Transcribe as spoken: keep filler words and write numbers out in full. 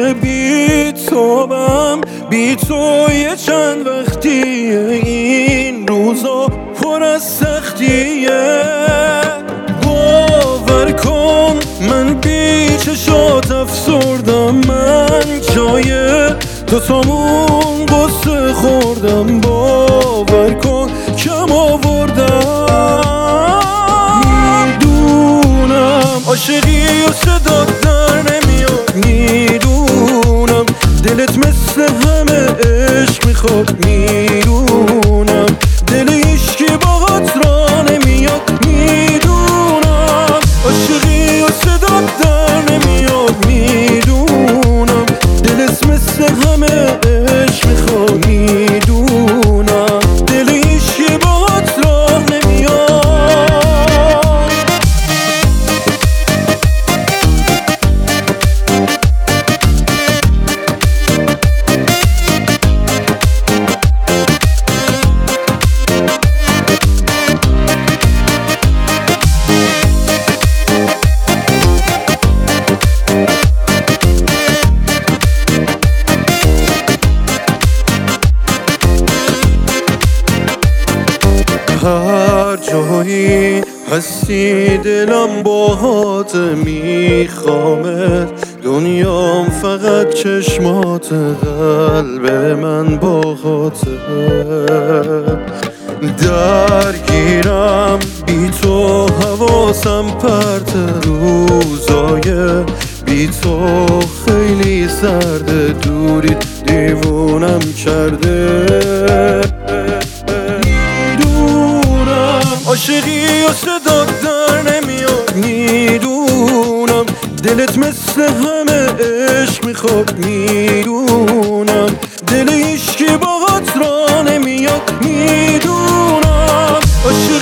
که بی تو بم بی تو یه چند وقتیه این روزا پر از سختیه. باور کن من بی چشات افسردم، من جای دوتامون قصه خوردم. باور کن کم آوردم، میدونم عاشقی و صدا در نمیاد، میدونم دلت مثل همه عشق میخواد، میدونم دل هیچکی باهات را نمیاد، میدونم عاشقی و صدا در نمیاد، میدونم دلت مثل همه عشق میخواد، میدونم دل هیچکی باهات را نمیاد. هر جایی هستی دلم باهات میخوامت، دنیام فقط چشمات، قلب من باهاته. درگیرم بی تو حواسم پرت، روزای بی تو خیلی سرده، دوری دیوونم کرده. عاشقی و صدا در نمیاد، میدونم دلت مثل همه عشق میخواد، میدونم دل هیچکی باهات را نمیاد، میدونم عاشقی